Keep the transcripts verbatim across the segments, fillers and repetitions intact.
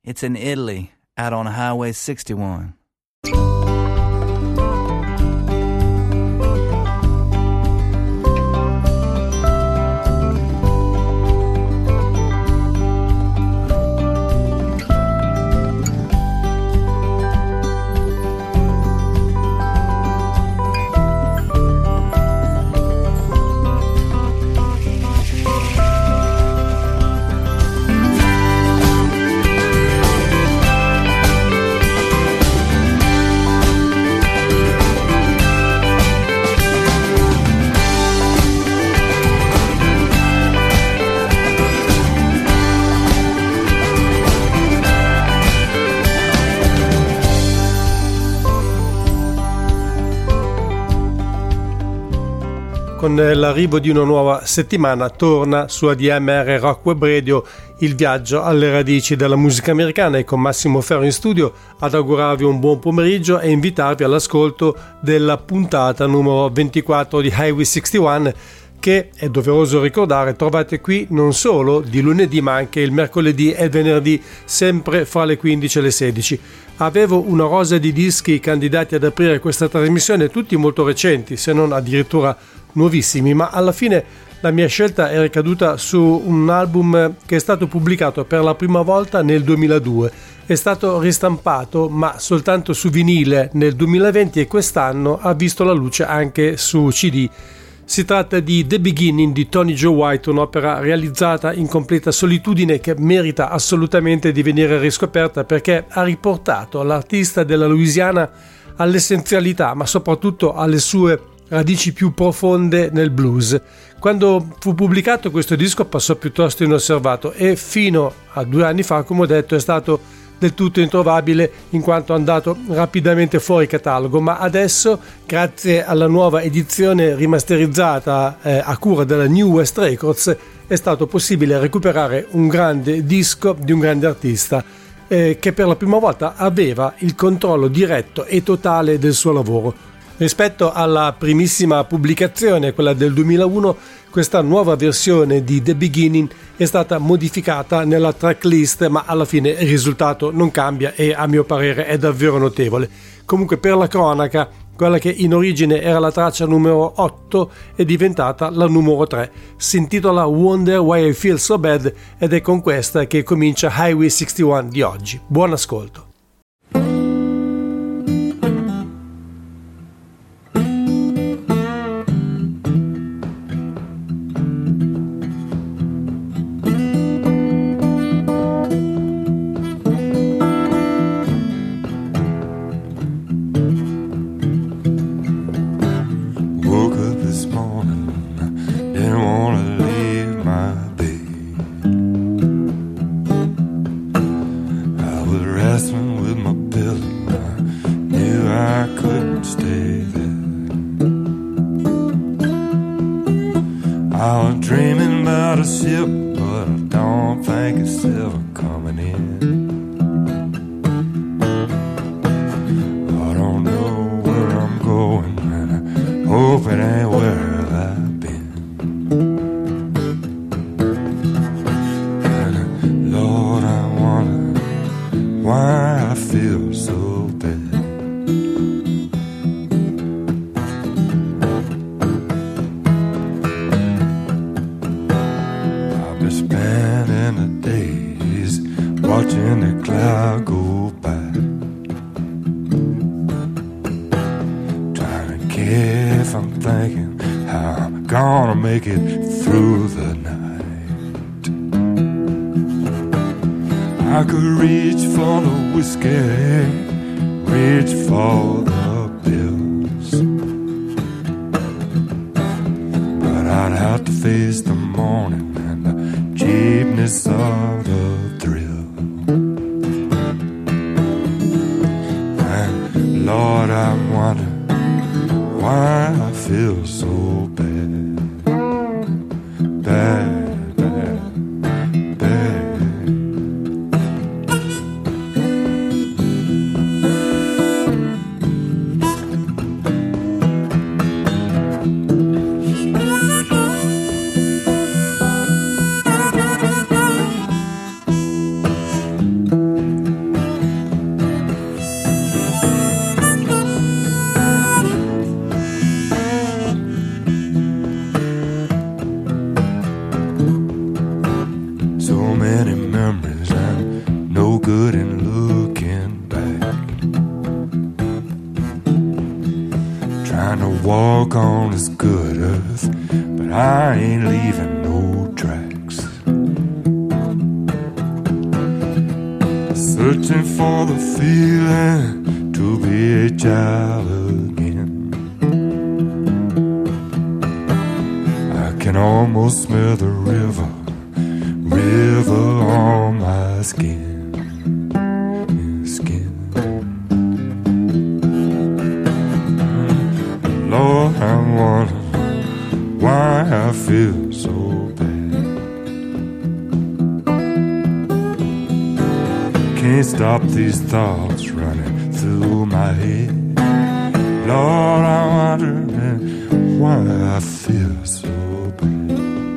It's in Italy, out on Highway sixty-one. Con l'arrivo di una nuova settimana torna su A D M R Rock Web Radio il viaggio alle radici della musica americana, e con Massimo Ferro in studio ad augurarvi un buon pomeriggio e invitarvi all'ascolto della puntata numero ventiquattro di Highway sessantuno, che è doveroso ricordare trovate qui non solo di lunedì ma anche il mercoledì e il venerdì, sempre fra le quindici e le sedici. Avevo una rosa di dischi candidati ad aprire questa trasmissione, tutti molto recenti, se non addirittura nuovissimi, ma alla fine la mia scelta è ricaduta su un album che è stato pubblicato per la prima volta nel duemiladue. È stato ristampato ma soltanto su vinile nel duemilaventi e quest'anno ha visto la luce anche su C D. Si tratta di The Beginning di Tony Joe White, un'opera realizzata in completa solitudine che merita assolutamente di venire riscoperta, perché ha riportato l'artista della Louisiana all'essenzialità, ma soprattutto alle sue radici più profonde nel blues. Quando fu pubblicato questo disco passò piuttosto inosservato e fino a due anni fa, come ho detto, è stato del tutto introvabile in quanto è andato rapidamente fuori catalogo, ma adesso, grazie alla nuova edizione rimasterizzata eh, a cura della New West Records, è stato possibile recuperare un grande disco di un grande artista eh, che per la prima volta aveva il controllo diretto e totale del suo lavoro. Rispetto alla primissima pubblicazione, quella del duemilauno, questa nuova versione di The Beginning è stata modificata nella tracklist, ma alla fine il risultato non cambia e a mio parere è davvero notevole. Comunque, per la cronaca, quella che in origine era la traccia numero otto è diventata la numero tre. Si intitola Wonder Why I Feel So Bad ed è con questa che comincia Highway sessantuno di oggi. Buon ascolto. searching for the feeling to be a child again. I can almost smell the river, river on my skin, skin. Lord, I'm wondering why I feel so bad. Can't stop these thoughts running through my head. Lord, I'm wondering why I feel so bad.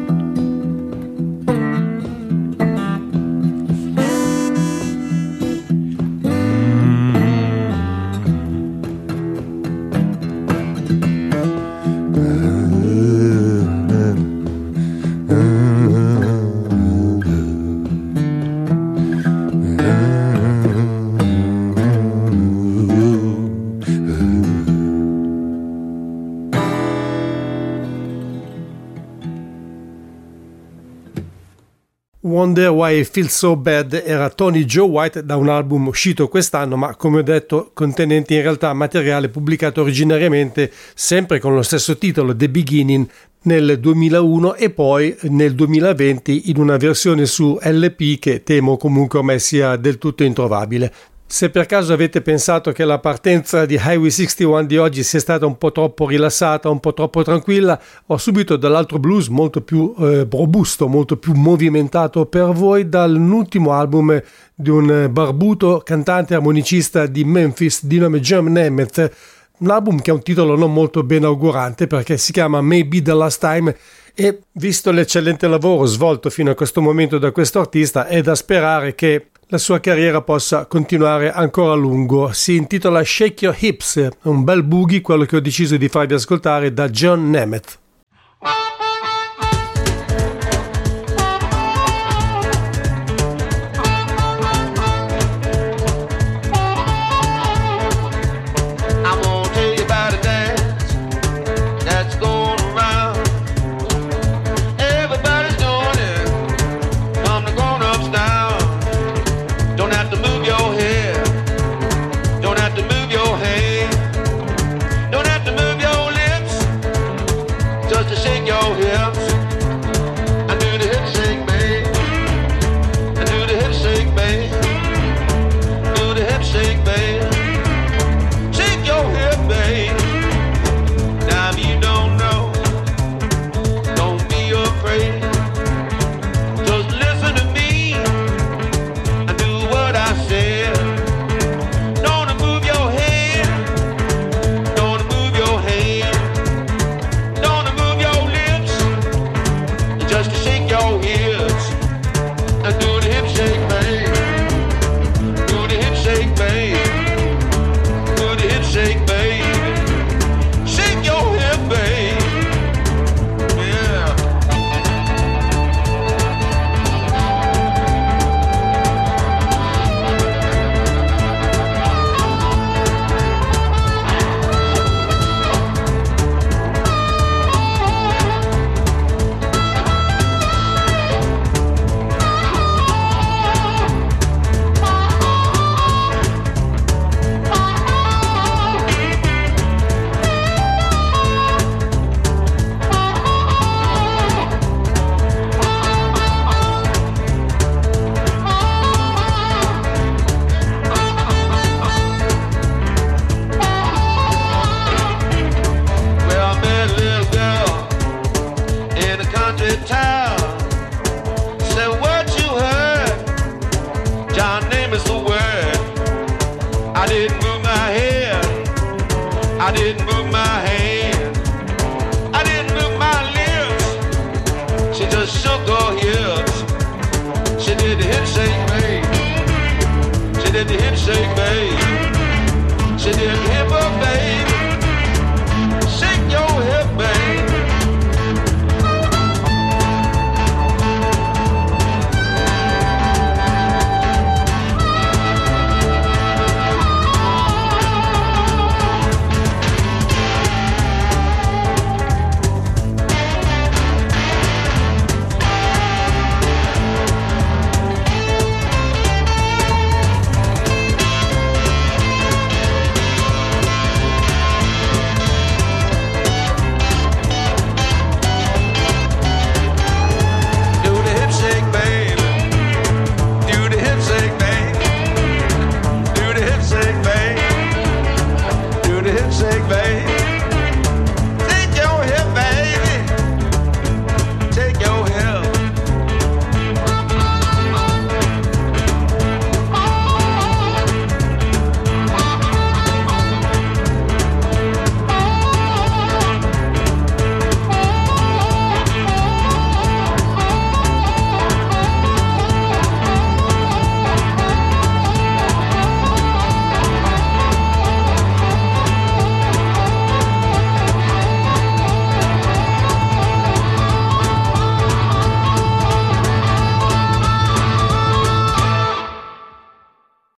Wonder Why I Feel So Bad era Tony Joe White da un album uscito quest'anno, ma come ho detto contenente in realtà materiale pubblicato originariamente sempre con lo stesso titolo, The Beginning, nel duemilauno e poi nel duemilaventi in una versione su L P che temo comunque ormai sia del tutto introvabile. Se per caso avete pensato che la partenza di Highway sessantuno di oggi sia stata un po' troppo rilassata, un po' troppo tranquilla, ho subito dall'altro blues molto più eh, robusto, molto più movimentato per voi dall'ultimo album di un barbuto cantante armonicista di Memphis di nome John Nemeth, un album che ha un titolo non molto ben augurante perché si chiama Maybe the Last Time e visto l'eccellente lavoro svolto fino a questo momento da questo artista è da sperare che la sua carriera possa continuare ancora a lungo. Si intitola Shake Your Hips, un bel boogie, quello che ho deciso di farvi ascoltare da John Nemeth.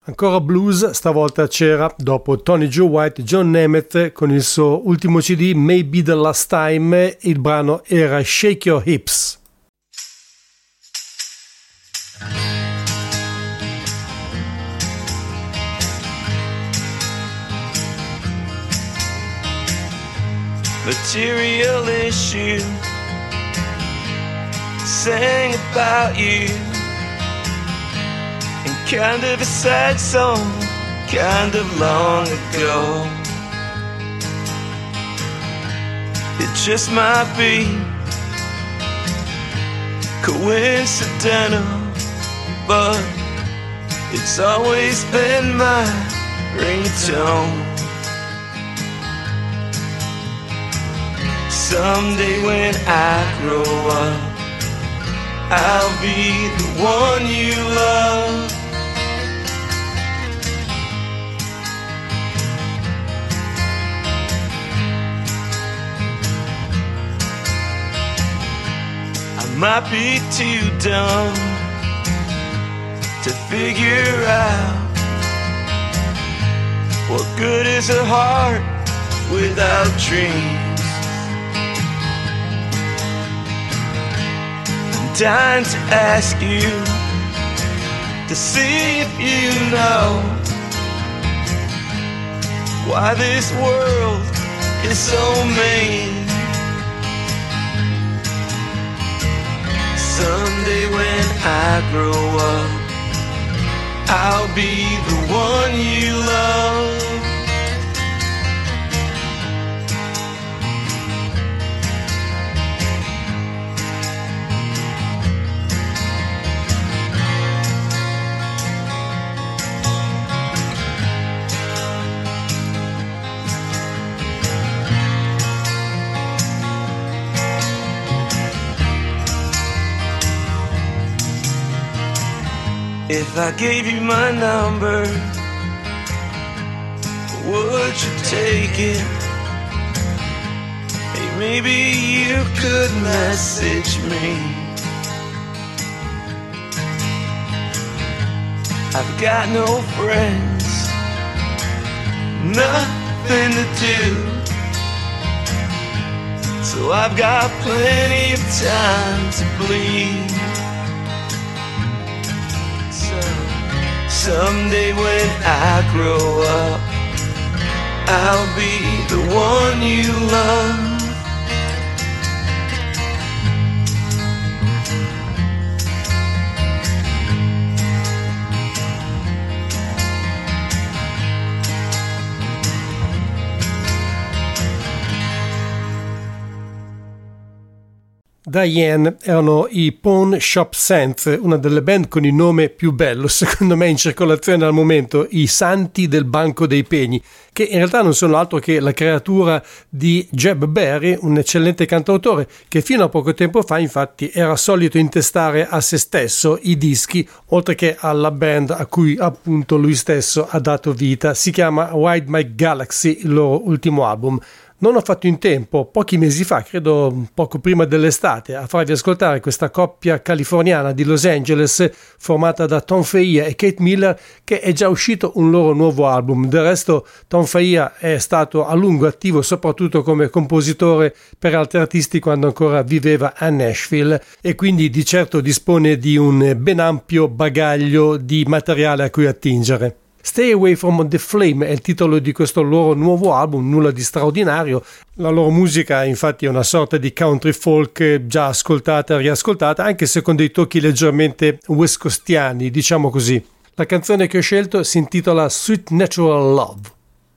Ancora blues, stavolta c'era, dopo Tony Joe White, John Nemeth con il suo ultimo C D Maybe the Last Time, il brano era Shake Your Hips. Material issue, sang about you, and kind of a sad song, kind of long ago. It just might be coincidental, but it's always been my ringtone. Someday when I grow up, I'll be the one you love. I might be too dumb to figure out what good is a heart without dreams. Dying to ask you to see if you know why this world is so mean. Someday when I grow up, I'll be the one you love. If I gave you my number, would you take it? Hey, maybe you could message me. I've got no friends, nothing to do, so I've got plenty of time to bleed. Someday when I grow up, I'll be the one you love. Diane erano i Pawn Shop Saints, una delle band con il nome più bello secondo me in circolazione al momento, i Santi del Banco dei Pegni, che in realtà non sono altro che la creatura di Jeb Barry, un eccellente cantautore che fino a poco tempo fa infatti era solito intestare a se stesso i dischi, oltre che alla band a cui appunto lui stesso ha dato vita. Si chiama Wide My Galaxy, il loro ultimo album. Non ho fatto in tempo, pochi mesi fa, credo poco prima dell'estate, a farvi ascoltare questa coppia californiana di Los Angeles formata da Tom Faia e Kate Miller, che è già uscito un loro nuovo album. Del resto Tom Faia è stato a lungo attivo soprattutto come compositore per altri artisti quando ancora viveva a Nashville e quindi di certo dispone di un ben ampio bagaglio di materiale a cui attingere. Stay Away From The Flame è il titolo di questo loro nuovo album, nulla di straordinario. La loro musica infatti è una sorta di country folk già ascoltata e riascoltata, anche se con dei tocchi leggermente west coastiani, diciamo così. La canzone che ho scelto si intitola Sweet Natural Love.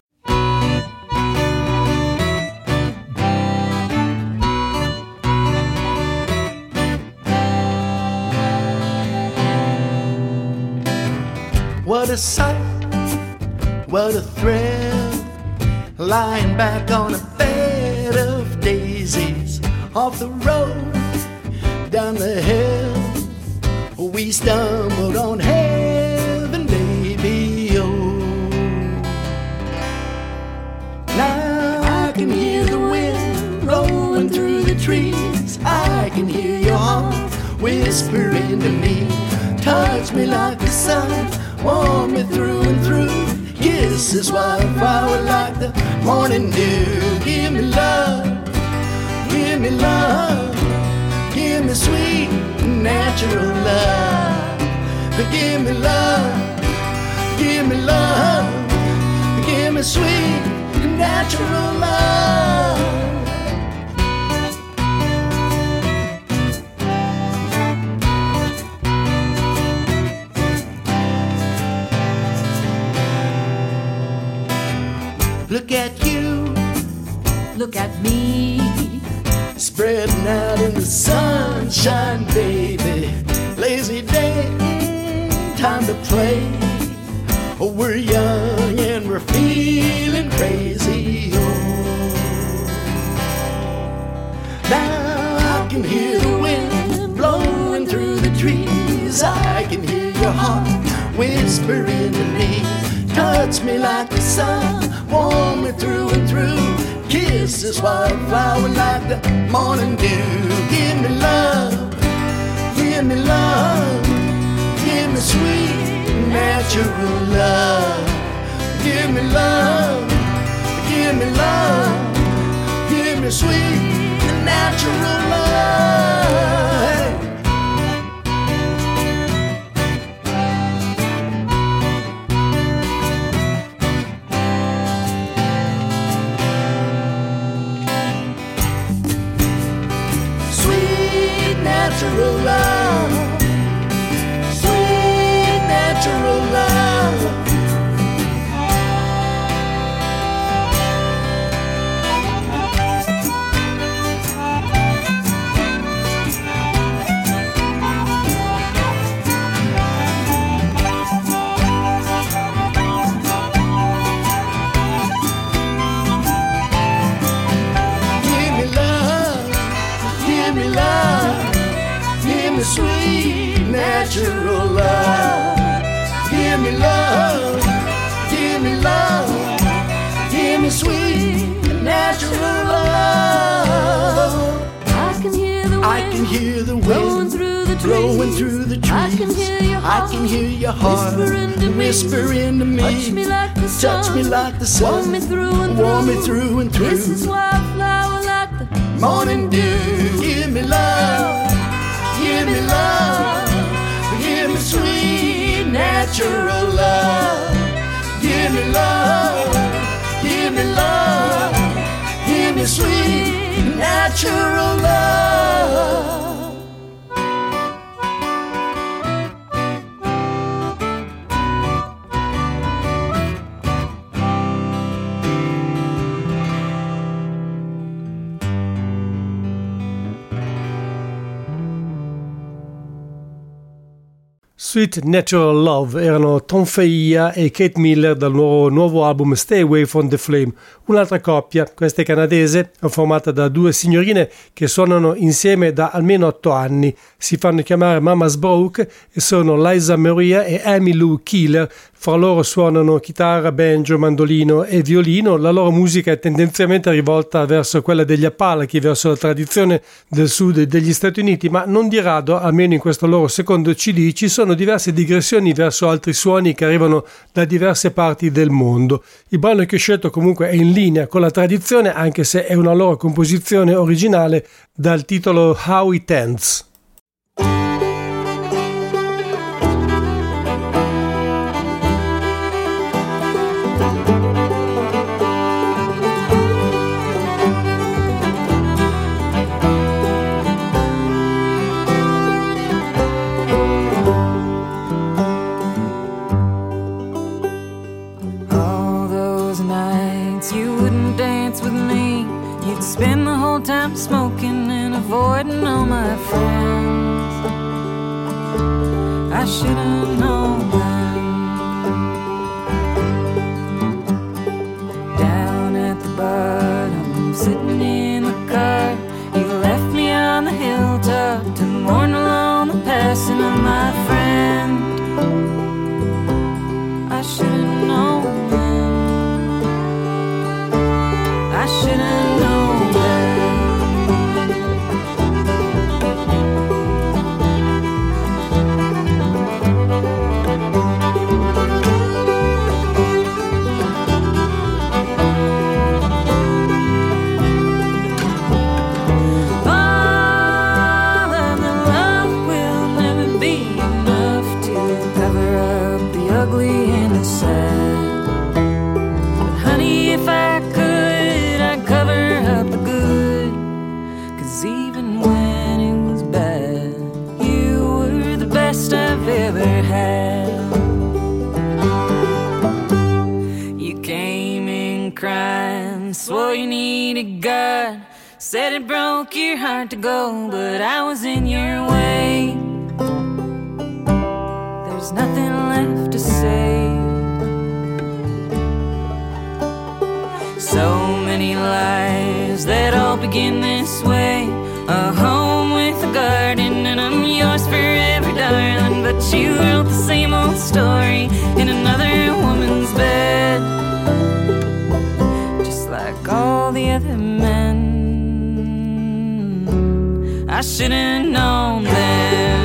What a sight, what a thrill, lying back on a bed of daisies, off the road, down the hill, we stumbled on heaven, baby, oh. Now I can hear the wind blowing through the trees, I can hear your heart whispering to me, touch me like the sun, warm me through Kisses wildflower like the morning dew. Give me love, give me love, give me sweet natural love. Give me love, give me love, give me sweet natural love. Look at you, look at me, spreading out in the sunshine, baby. Lazy day, time to play. Oh, we're young and we're feeling crazy. Oh, now I can hear the wind blowing through the trees. I can hear your heart whispering to me. Touch me like the sun, warm me through and through. Kisses wildflower like the morning dew. Give me love, give me love, give me sweet natural love. Give me love, give me love, give me sweet natural love. Natural love, sweet natural love. Give me love, give me love, give me sweet natural love. Give me love, give me love, give me sweet natural love. I can hear the wind, I can hear the wind blowing through the trees. blowing through the trees. I can hear your heart, I can hear your heart whispering to me. whispering to me. Touch me like the sun, Touch me like the sun. warm me through and through. Warm me through and through. This is wildflower like the morning dew. Give me love, give me love, give me sweet natural love. Give me love, give me love, give me sweet natural love. Sweet Natural Love erano Tom Faia e Kate Miller dal loro nuovo album Stay Away From The Flame. Un'altra coppia, questa è canadese, è formata da due signorine che suonano insieme da almeno otto anni. Si fanno chiamare Mama's Broke e sono Liza Maria e Amy Lou Keeler. Fra loro suonano chitarra, banjo, mandolino e violino. La loro musica è tendenzialmente rivolta verso quella degli Appalachi, verso la tradizione del sud degli Stati Uniti, ma non di rado, almeno in questo loro secondo C D, ci sono diverse digressioni verso altri suoni che arrivano da diverse parti del mondo. Il brano che ho scelto comunque è in linea con la tradizione, anche se è una loro composizione originale dal titolo How It Ends. Spend the whole time smoking and avoiding all my friends. I should've known them. Down at the bottom, sitting in the car, you left me on the hilltop to mourn alone the passing of my friend. I should've known them. I should've known. before you needed God. Said it broke your heart to go, but I was in your way. There's nothing left to say. So many lives that all begin this way. A home with a garden and I'm yours forever, darling. But you wrote the same old story in another woman's bed, just like all the other men. I should've known then.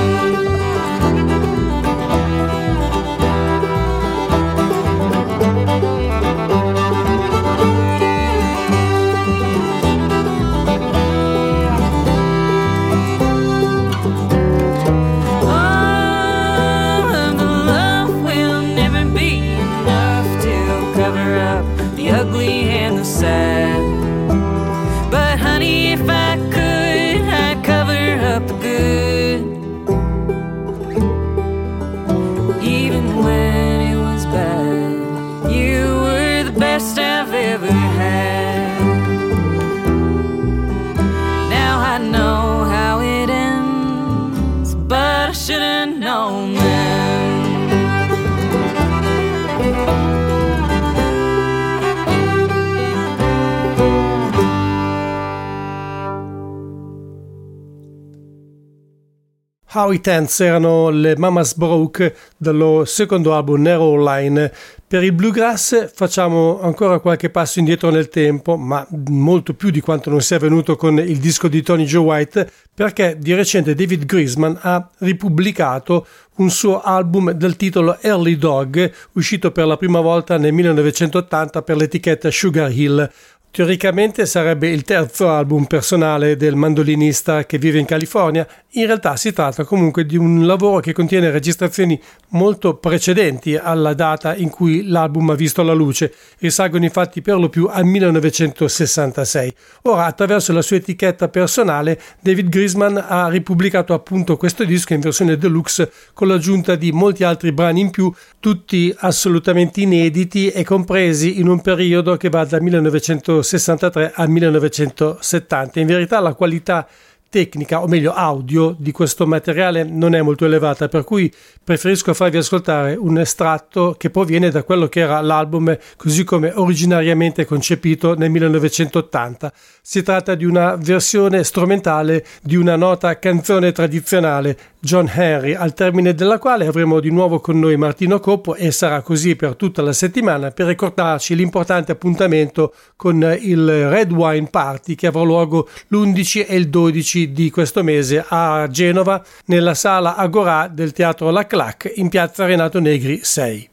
Ugly and the sad, but honey, if I could, I'd cover up the good. Even when it was bad, you were the best I've ever had. Now I know how it ends, but I should've known then. How It Ends erano le Mamas Broke dallo secondo album Narrow Line. Per il bluegrass facciamo ancora qualche passo indietro nel tempo, ma molto più di quanto non sia avvenuto con il disco di Tony Joe White, perché di recente David Grisman ha ripubblicato un suo album del titolo Early Dog, uscito per la prima volta nel millenovecentottanta per l'etichetta Sugar Hill. Teoricamente sarebbe il terzo album personale del mandolinista che vive in California. In realtà si tratta comunque di un lavoro che contiene registrazioni molto precedenti alla data in cui l'album ha visto la luce. Risalgono infatti per lo più al millenovecentosessantasei. Ora, attraverso la sua etichetta personale, David Grisman ha ripubblicato appunto questo disco in versione deluxe con l'aggiunta di molti altri brani in più, tutti assolutamente inediti e compresi in un periodo che va dal millenovecentosessantatré al millenovecentosettanta. In verità la qualità tecnica, o meglio audio, di questo materiale non è molto elevata, per cui preferisco farvi ascoltare un estratto che proviene da quello che era l'album così come originariamente concepito nel millenovecentottanta. Si tratta di una versione strumentale di una nota canzone tradizionale, John Henry, al termine della quale avremo di nuovo con noi Martino Coppo, e sarà così per tutta la settimana per ricordarci l'importante appuntamento con il Red Wine Party che avrà luogo l'undici e il dodici di questo mese a Genova nella sala Agorà del Teatro La Clac in piazza Renato Negri sei.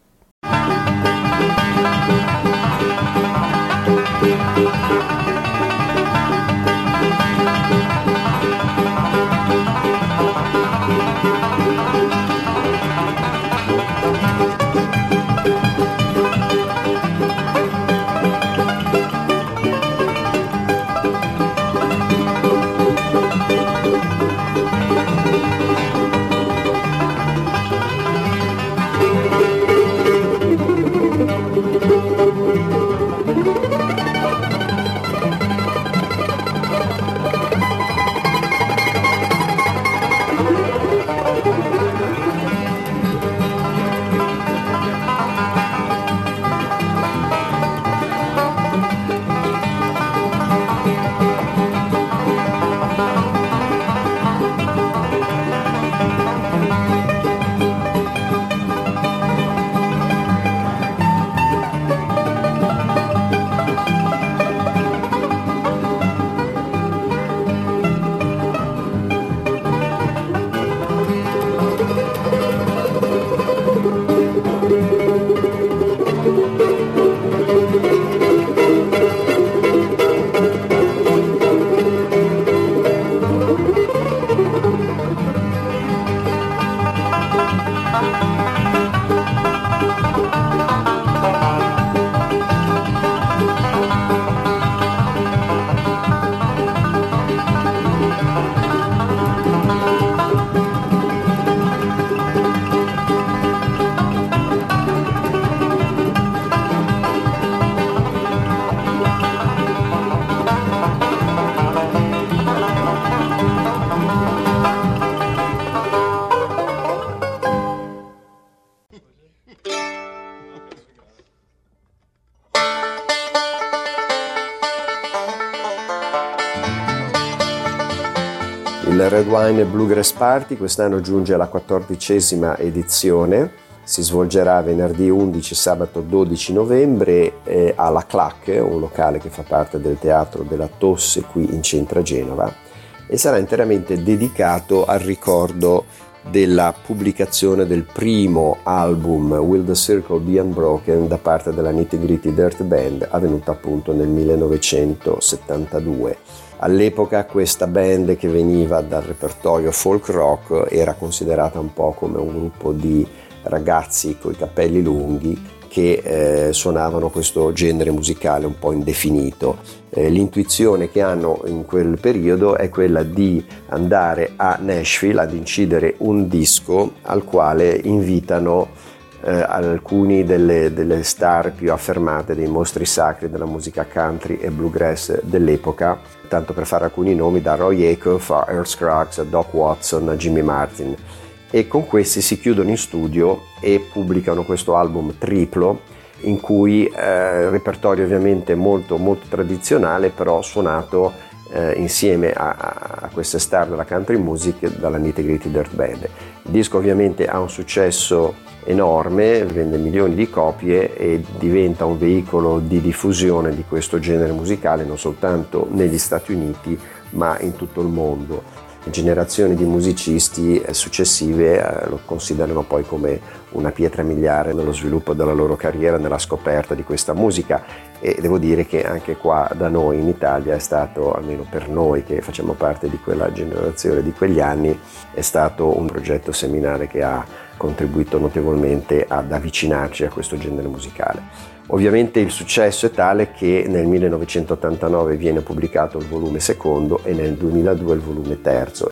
Il Red Wine Bluegrass Party quest'anno giunge alla quattordicesima edizione, si svolgerà venerdì undici, sabato dodici novembre eh, alla Clac, un locale che fa parte del Teatro della Tosse qui in centro a Genova, e sarà interamente dedicato al ricordo della pubblicazione del primo album Will the Circle Be Unbroken da parte della Nitty Gritty Dirt Band, avvenuta appunto nel millenovecentosettantadue. All'epoca questa band, che veniva dal repertorio folk rock, era considerata un po' come un gruppo di ragazzi coi capelli lunghi che eh, suonavano questo genere musicale un po' indefinito. Eh, l'intuizione che hanno in quel periodo è quella di andare a Nashville ad incidere un disco al quale invitano eh, alcuni delle, delle star più affermate, dei mostri sacri della musica country e bluegrass dell'epoca, tanto per fare alcuni nomi, da Roy Acuff a Earl Scruggs a Doc Watson a Jimmy Martin. E con questi si chiudono in studio e pubblicano questo album triplo in cui eh, repertorio ovviamente molto molto tradizionale, però suonato eh, insieme a, a queste star della country music dalla Nitty Gritty Dirt Band. Il disco ovviamente ha un successo enorme, vende milioni di copie e diventa un veicolo di diffusione di questo genere musicale non soltanto negli Stati Uniti ma in tutto il mondo. Generazioni di musicisti successive eh, lo considerano poi come una pietra miliare nello sviluppo della loro carriera, nella scoperta di questa musica, e devo dire che anche qua da noi in Italia è stato, almeno per noi che facciamo parte di quella generazione di quegli anni, è stato un progetto seminale che ha contribuito notevolmente ad avvicinarci a questo genere musicale. Ovviamente il successo è tale che nel millenovecentottantanove viene pubblicato il volume secondo e nel duemiladue il volume terzo,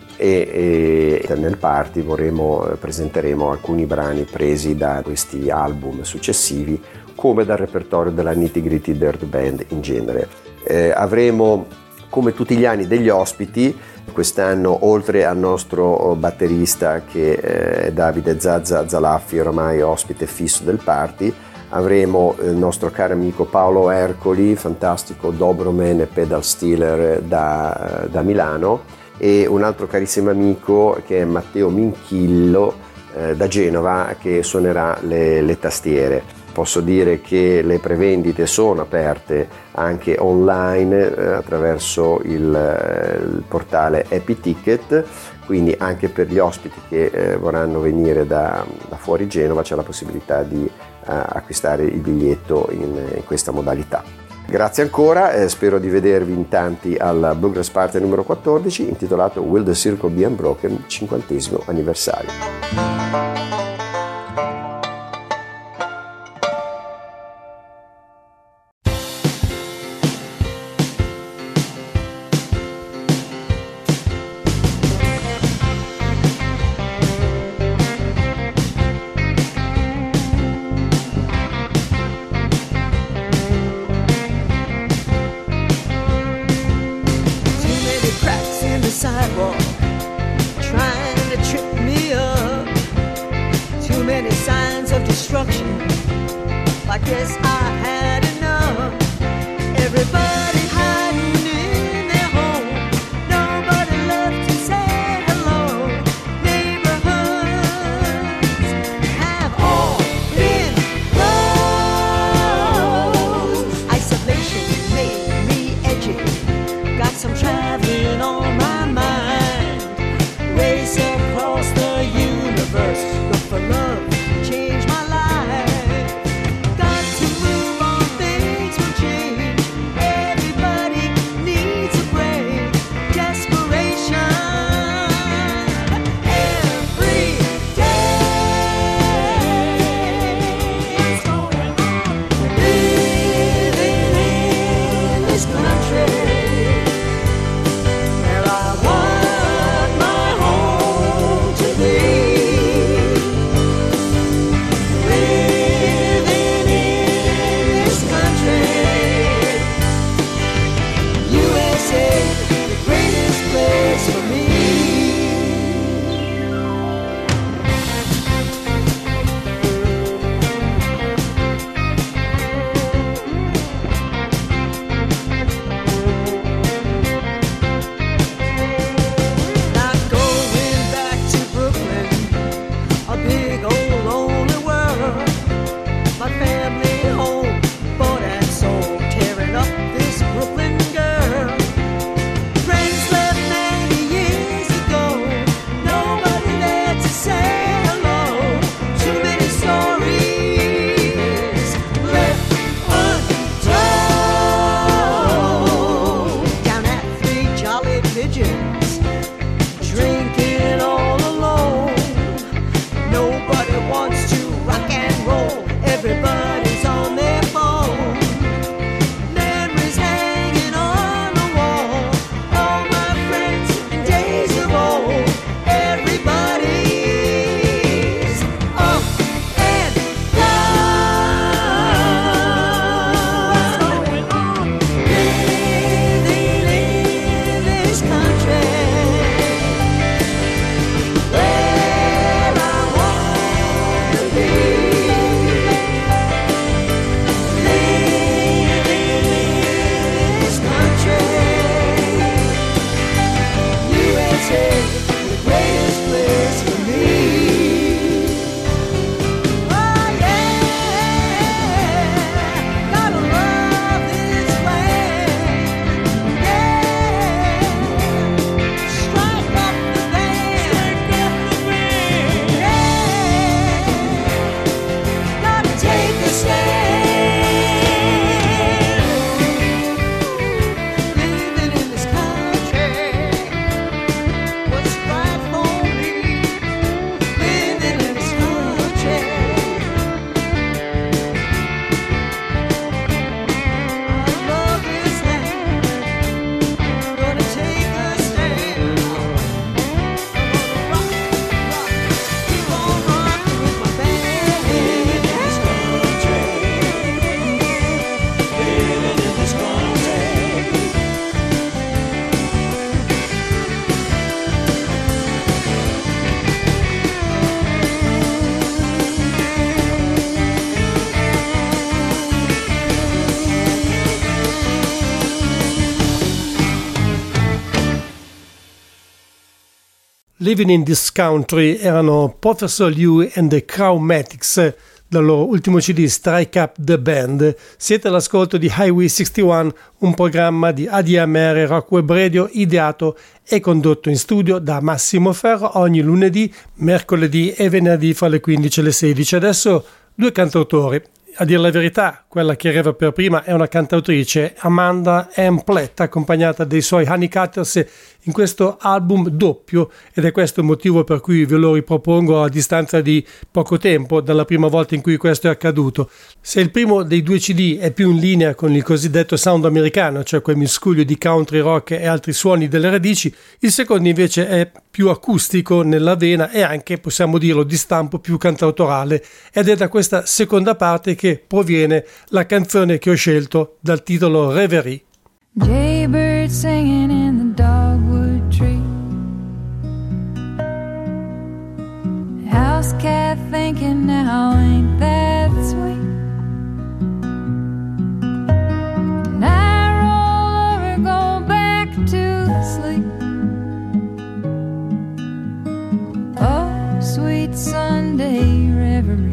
e, e nel party vorremo, presenteremo alcuni brani presi da questi album successivi, come dal repertorio della Nitty Gritty Dirt Band in genere. Eh, avremo come tutti gli anni degli ospiti. Quest'anno, oltre al nostro batterista che è Davide Zazza Zalaffi, ormai ospite fisso del party, avremo il nostro caro amico Paolo Ercoli, fantastico Dobroman e pedal steeler da, da Milano, e un altro carissimo amico che è Matteo Minchillo eh, da Genova, che suonerà le, le tastiere. Posso dire che le prevendite sono aperte anche online eh, attraverso il, eh, il portale Happy Ticket, quindi anche per gli ospiti che eh, vorranno venire da, da fuori Genova c'è la possibilità di eh, acquistare il biglietto in, in questa modalità. Grazie ancora, eh, spero di vedervi in tanti al Bluegrass Party numero quattordici, intitolato Will the Circle Be Unbroken, cinquantesimo anniversario. Everybody Living in This Country erano Professor Lew and the Crowmatics dal loro ultimo C D Strike Up the Band. Siete all'ascolto di Highway sessantuno, un programma di A D M R Rock Web Radio ideato e condotto in studio da Massimo Ferro ogni lunedì, mercoledì e venerdì fra le quindici e le sedici. Adesso due cantautori. A dire la verità, quella che arriva per prima è una cantautrice, Amanda Amplett, accompagnata dai suoi Honeycutters in questo album doppio, ed è questo il motivo per cui ve lo ripropongo a distanza di poco tempo dalla prima volta in cui questo è accaduto. Se il primo dei due C D è più in linea con il cosiddetto sound americano, cioè quel miscuglio di country rock e altri suoni delle radici, il secondo invece è più acustico nella vena e anche, possiamo dirlo, di stampo più cantautorale, ed è da questa seconda parte che proviene la canzone che ho scelto dal titolo Reverie. Jaybird singing in the dogwood tree, house cat thinking now ain't that sweet, and I roll over, go back to sleep. Oh, sweet Sunday reverie,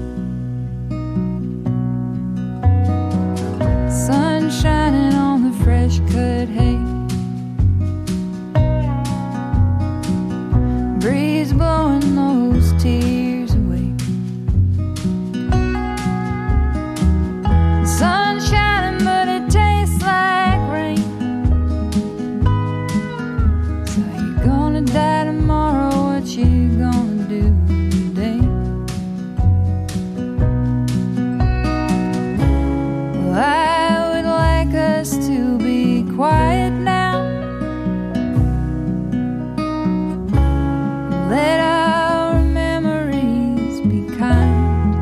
sun shining on the fresh cut hay, breeze blowing those tears away, sun shining but it tastes like rain. So you're gonna die tomorrow, what you gonna do today? Well, I would like us to be quiet now, let our memories be kind.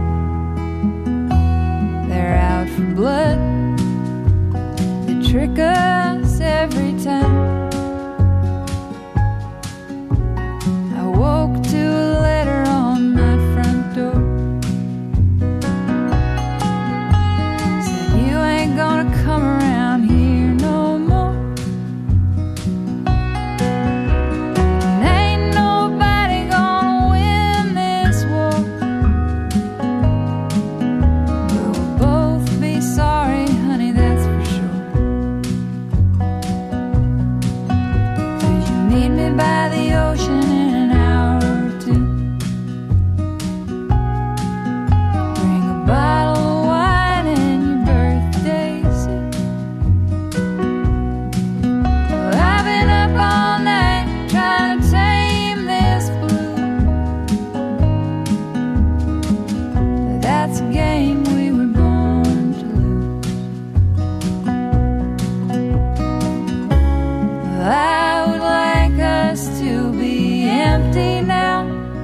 They're out for blood, they trick us every time. I woke to a letter on my front door, said you ain't gonna come around here no more, and ain't nobody gonna win this war. We'll both be sorry, honey, that's for sure. 'Cause you meet me by the ocean in an hour or two, bring a bottle of wine and your birthday suit. Well, I've been up all night trying to tame this blue, but that's a game we were born to lose. Well, I would like us to be empty now,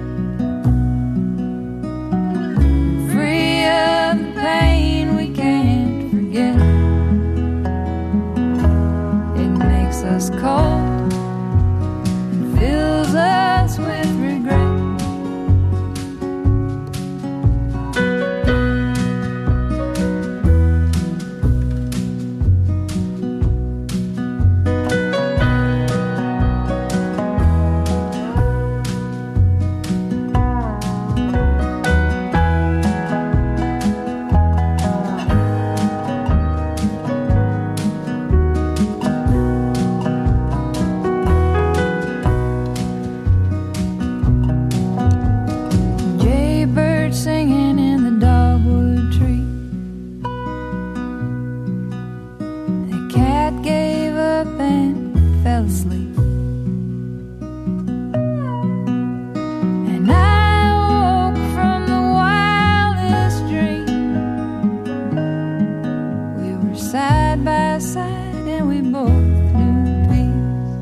free of the pain we can't forget. It makes us cold and fills us with regret. Jaybird singing in the dogwood tree, the cat gave up and fell asleep, and I woke from the wildest dream. We were side by side and we both knew peace.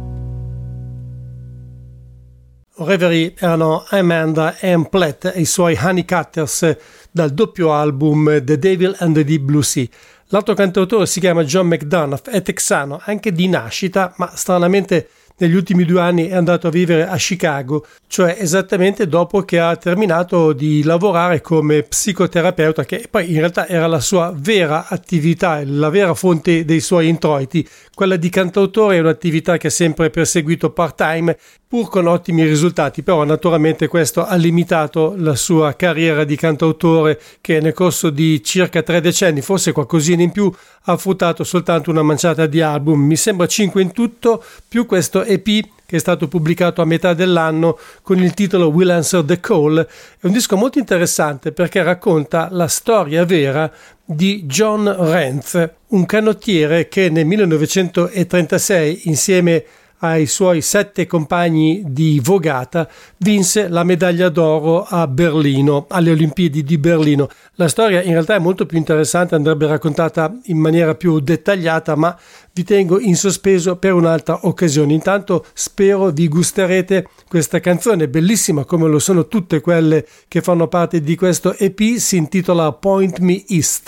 Reverie erano Amanda Amplett e i suoi Honeycutters dal doppio album The Devil and the Deep Blue Sea. L'altro cantautore si chiama John McDonough, è texano anche di nascita, ma stranamente negli ultimi due anni è andato a vivere a Chicago, cioè esattamente dopo che ha terminato di lavorare come psicoterapeuta, che poi in realtà era la sua vera attività, la vera fonte dei suoi introiti. Quella di cantautore è un'attività che ha sempre perseguito part-time, pur con ottimi risultati, però naturalmente questo ha limitato la sua carriera di cantautore, che nel corso di circa tre decenni, forse qualcosina in più, ha fruttato soltanto una manciata di album, mi sembra cinque in tutto, più questo E P che è stato pubblicato a metà dell'anno con il titolo Will Answer the Call. È un disco molto interessante perché racconta la storia vera di John Renz, un canottiere che nel millenovecentotrentasei, insieme ai suoi sette compagni di vogata, vinse la medaglia d'oro a Berlino, alle Olimpiadi di Berlino. La storia in realtà è molto più interessante, andrebbe raccontata in maniera più dettagliata, ma vi tengo in sospeso per un'altra occasione. Intanto spero vi gusterete questa canzone, bellissima come lo sono tutte quelle che fanno parte di questo E P, si intitola Point Me East.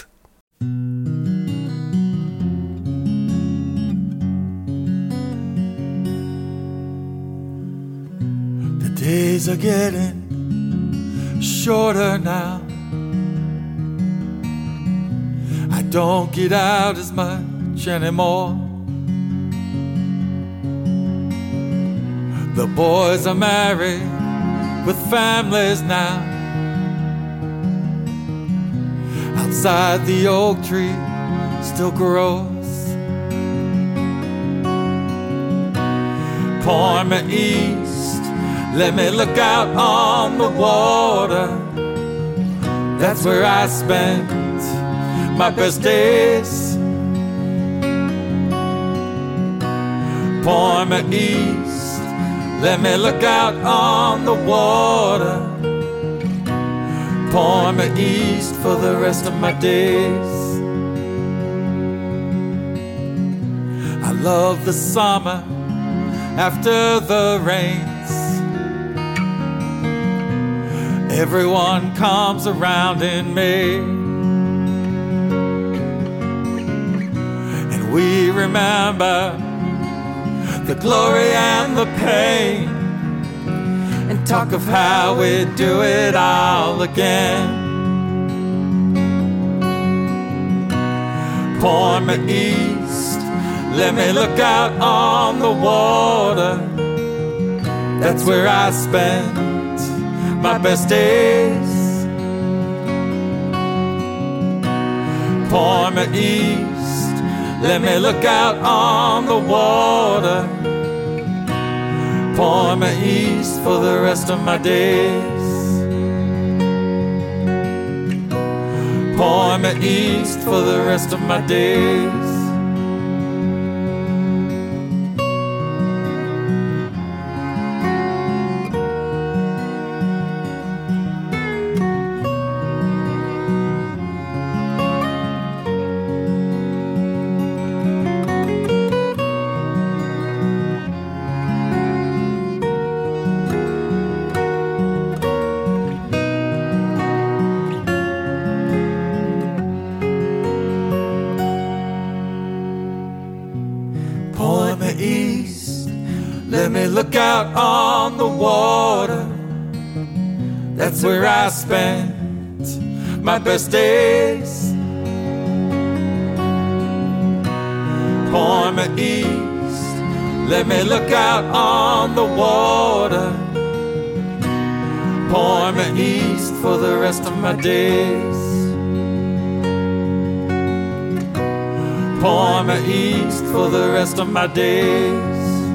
Days are getting shorter now. I don't get out as much anymore. The boys are married with families now. Outside the oak tree still grows. Point me east, let me look out on the water. That's where I spent my best days. Point me east, let me look out on the water. Point me east for the rest of my days. I love the summer after the rains. Everyone comes around in May, and we remember the glory and the pain, and talk of how we'd do it all again. Point me east, let me look out on the water. That's where I spend my best days. Point me east, let me look out on the water. Point me east for the rest of my days. Point me east for the rest of my days. Look out on the water. That's where I spent my best days. Point me east, let me look out on the water. Point me east for the rest of my days. Point me east for the rest of my days.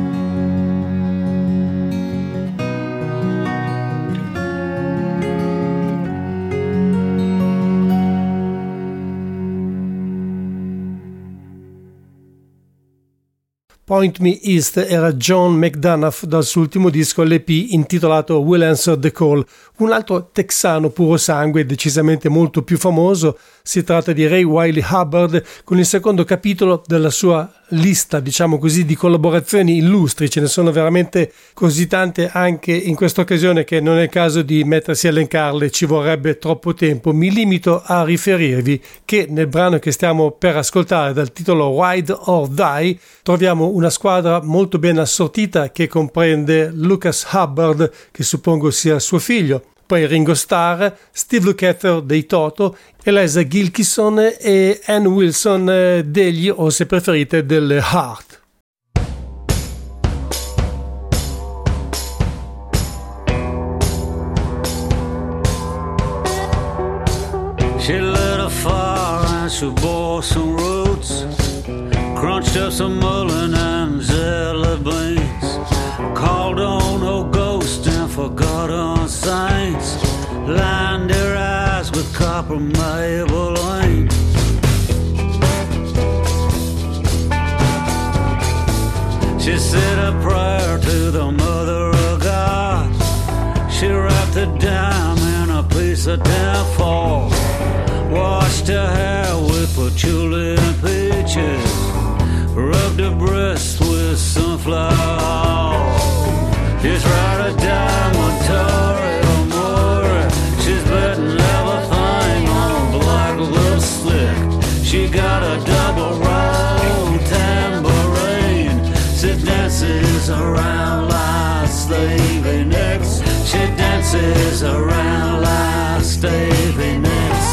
Point Me East era John McDonough dal suo ultimo disco, l'E P intitolato Will Answer the Call. Un altro texano puro sangue, decisamente molto più famoso, si tratta di Ray Wylie Hubbard, con il secondo capitolo della sua lista, diciamo così, di collaborazioni illustri. Ce ne sono veramente così tante anche in questa occasione che non è il caso di mettersi a elencarle, ci vorrebbe troppo tempo. Mi limito a riferirvi che nel brano che stiamo per ascoltare, dal titolo Ride or Die, troviamo una squadra molto ben assortita che comprende Lucas Hubbard, che suppongo sia suo figlio, poi Ringo Starr, Steve Lukather dei Toto, Eliza Gilkyson e Ann Wilson degli, o se preferite, delle Heart. she bore some roots, crunched up some mullein and jelly beans, called on old ghosts and forgotten saints, lined their eyes with copper Maybelline. She said a prayer to the Mother of God. She wrapped the dime in a piece of tin foil, washed her hair with patchouli and peaches, rubbed her breast with sunflower oil. Just right a dime on Tori Amore. She's betting everything on black little slick. She got a double roll tambourine. She dances around like Stevie Nicks. She dances around like Stevie Nicks.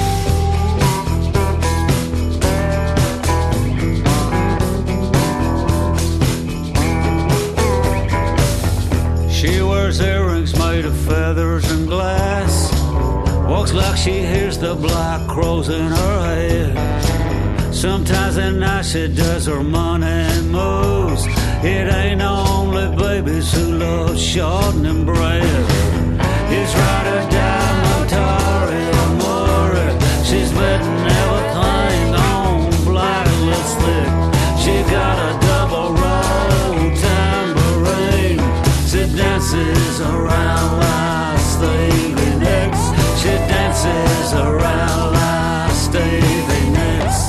She wears earrings made of feathers and glass, walks like she hears the black crows in her head. Sometimes at night she does her money moves. It ain't only babies who love shortening bread. It's right a dime on Tori Amore. She's betting everything on black lipstick. She got a double roll tambourine. She dances around like Stevie Nicks. She dances around like Stevie Nicks.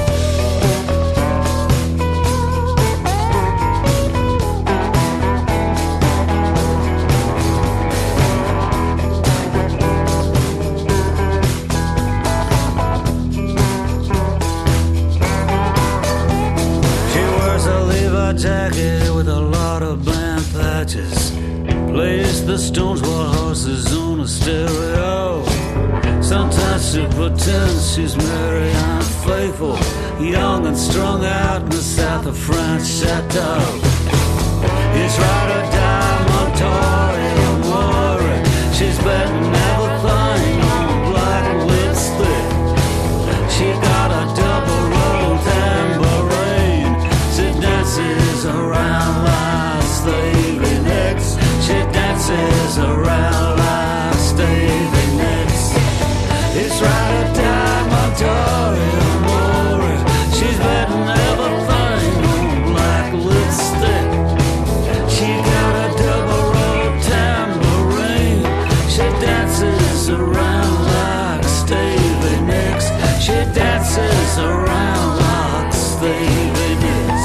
Jacket with a lot of band patches, plays the Stones while horses on a stereo. Sometimes she pretends she's merry and faithful, young and strung out in the south of France chateau. It's right a dime on Tori Amore. She's betting everything on black lipstick. She got a double roll tambourine. She dances around like Stevie Nicks. She dances around like Stevie Nicks. It's right a dime on Tori Amore. She's betting everything on black lipstick. She got a double roll tambourine. She dances around like Stevie Nicks. She dances around like Stevie Nicks.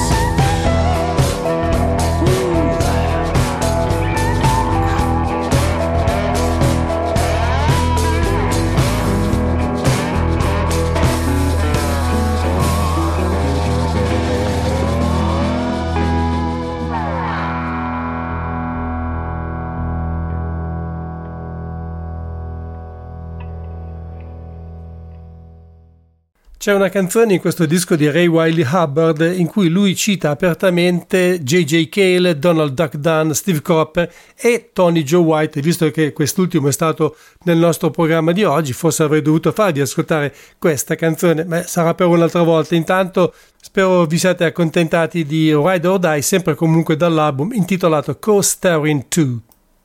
C'è una canzone in questo disco di Ray Wylie Hubbard in cui lui cita apertamente J J Cale, Donald Duck Dunn, Steve Cropper e Tony Joe White. Visto che quest'ultimo è stato nel nostro programma di oggi, forse avrei dovuto farvi ascoltare questa canzone, ma sarà per un'altra volta. Intanto spero vi siate accontentati di Ride or Die, sempre comunque dall'album intitolato Co-Starring due.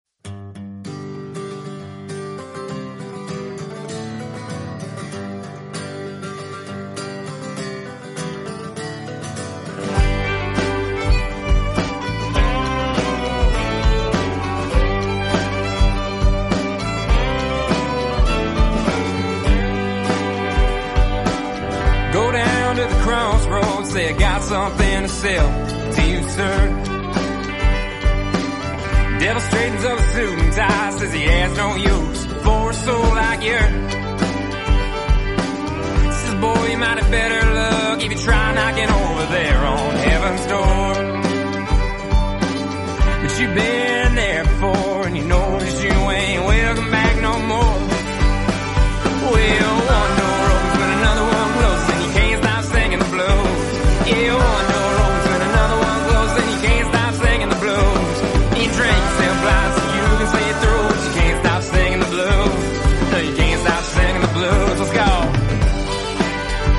Say I got something to sell to you, sir. Devil straightens up a suit and tie, says he has no use for a soul like yours. Says, boy, you might have better luck if you try knocking over there on heaven's door. But you've been there before and you know that you ain't welcome back no more. Well, one door opens when another one closes and you can't stop singing the blues. Yeah, one door opens when another one closes and you can't stop singing the blues. You drink yourself blind so you can see it through, but you can't stop singing the blues. No, you can't stop singing the blues. Let's go.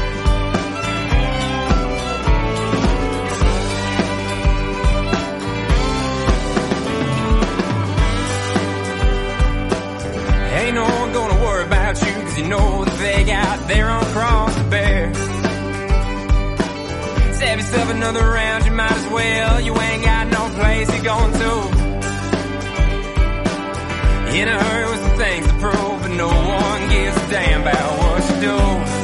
they run across the bear. Stab yourself another round, you might as well. You ain't got no place you're going to. In a hurry with some things to prove, but no one gives a damn about what you do.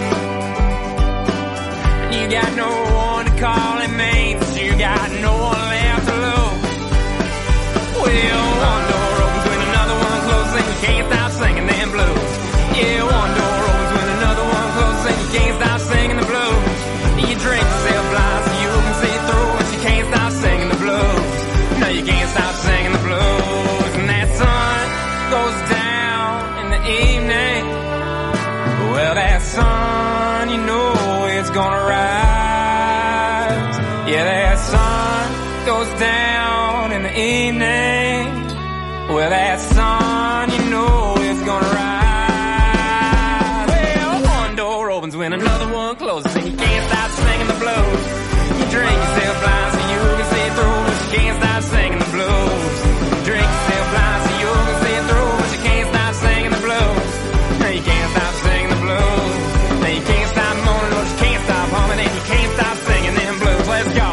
And you got no one to call it mates, you got no one left to lose. Well, one door opens when another one closes, and you can't stop singing them blues. Yeah, one door opens when another one closes, and you can't stop singing the blues. And you drink yourself blind so you can see through, but you can't stop singing the blues. No, you can't stop singing the blues. And that sun goes down in the evening. Well, that sun, you know it's gonna rise. Yeah, that sun goes down in the evening. Well, that sun, you know it's gonna rise. Well, one door opens when another one closes, and you can't stop singing the blues. You drink yourself blind so you can see through, but you can't stop singing the blues. Drink yourself blind so you can see through, but you can't stop singing the blues. No, you can't stop singing the blues. No, you can't stop moaning, but you can't stop humming, and you can't stop singing them blues. Let's go.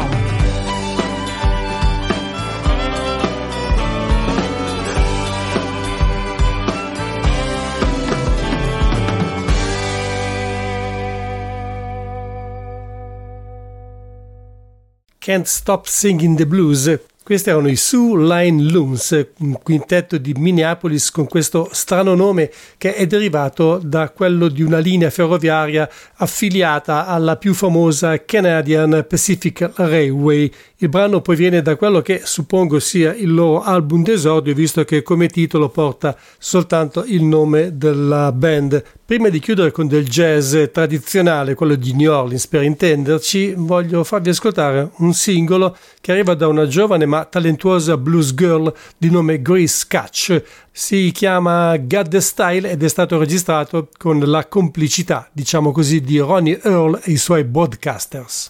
Can't Stop Singing the Blues. Questi erano i Soo Line Loons, un quintetto di Minneapolis con questo strano nome che è derivato da quello di una linea ferroviaria affiliata alla più famosa Canadian Pacific Railway. Il brano proviene da quello che suppongo sia il loro album d'esordio, visto che come titolo porta soltanto il nome della band. Prima di chiudere con del jazz tradizionale, quello di New Orleans per intenderci, voglio farvi ascoltare un singolo che arriva da una giovane ma talentuosa blues girl di nome Grace Catch. Si chiama Got the Style ed è stato registrato con la complicità, diciamo così, di Ronnie Earl e i suoi Broadcasters.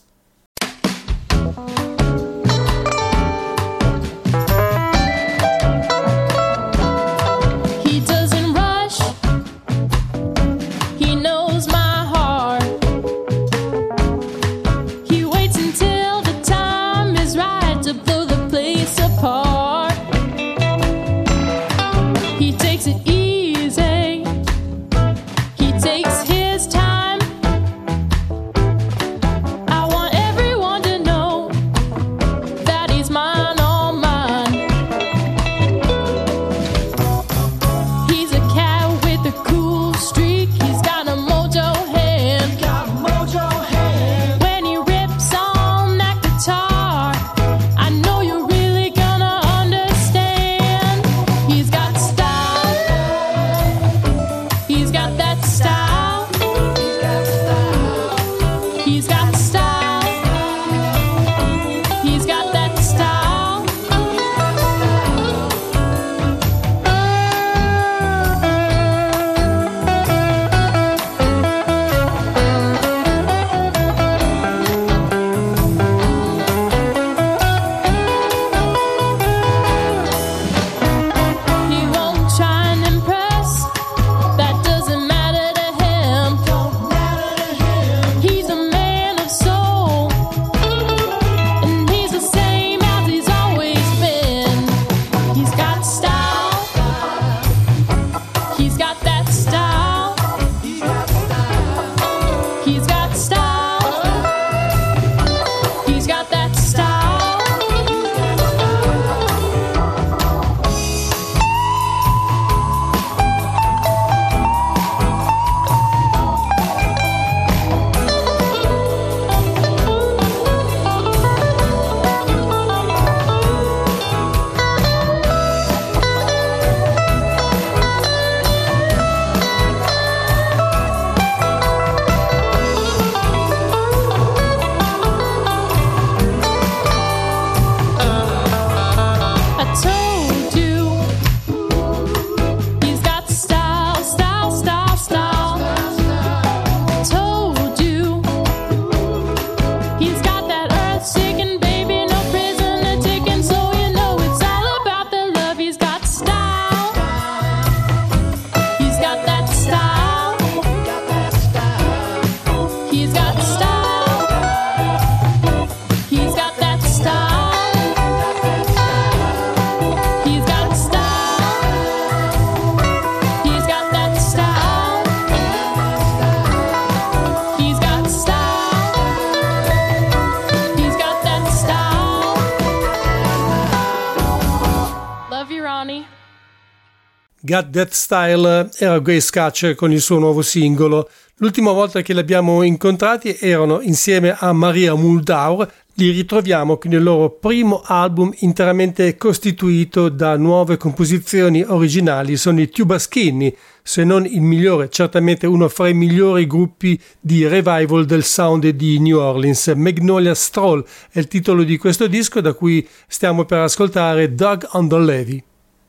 Got That Style era Grace Catcher con il suo nuovo singolo. L'ultima volta che li abbiamo incontrati erano insieme a Maria Muldaur. Li ritroviamo con il loro primo album interamente costituito da nuove composizioni originali. Sono i Tuba Skinny, se non il migliore, certamente uno fra i migliori gruppi di revival del sound di New Orleans. Magnolia Stroll è il titolo di questo disco, da cui stiamo per ascoltare Dog on the Levee.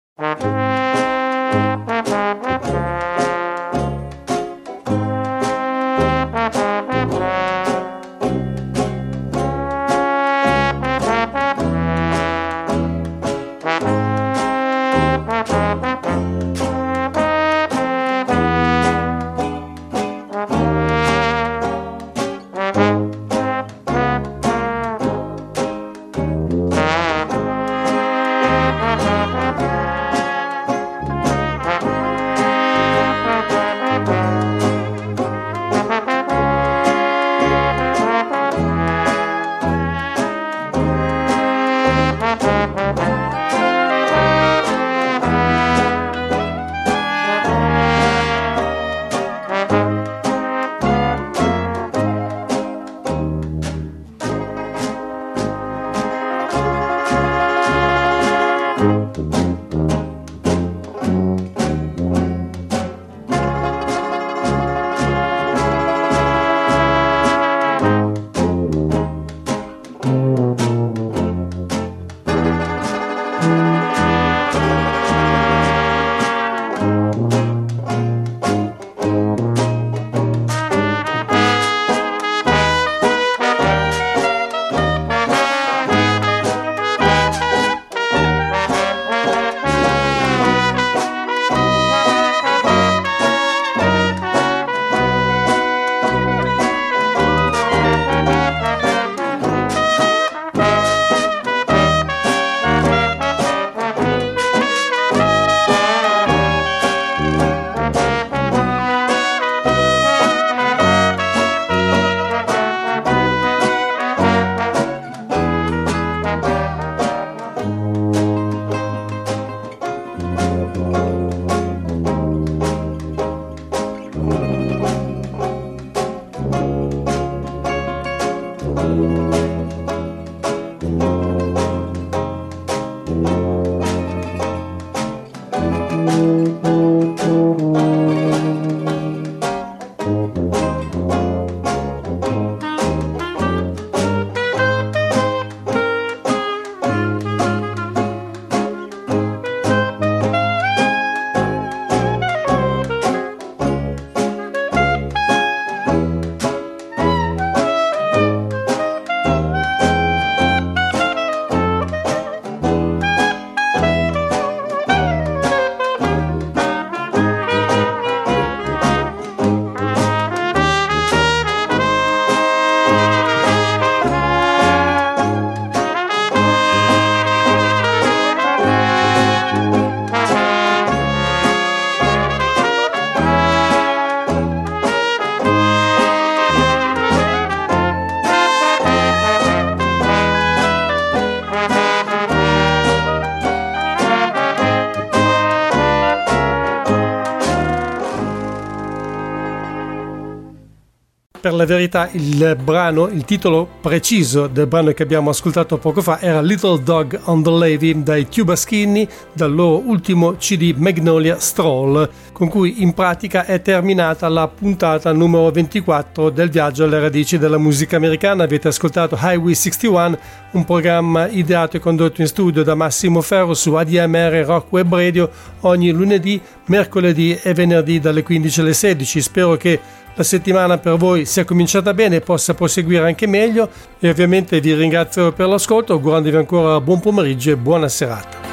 Per la verità il brano, il titolo preciso del brano che abbiamo ascoltato poco fa era Little Dog on the Levee dai Tuba Skinny, dal loro ultimo C D Magnolia Stroll, con cui in pratica è terminata la puntata numero ventiquattro del viaggio alle radici della musica americana. Avete ascoltato Highway sessantuno, un programma ideato e condotto in studio da Massimo Ferro su A D M R Rock Web Radio ogni lunedì, mercoledì e venerdì dalle quindici alle sedici. Spero che la settimana per voi sia cominciata bene e possa proseguire anche meglio, e ovviamente vi ringrazio per l'ascolto, augurandovi ancora buon pomeriggio e buona serata.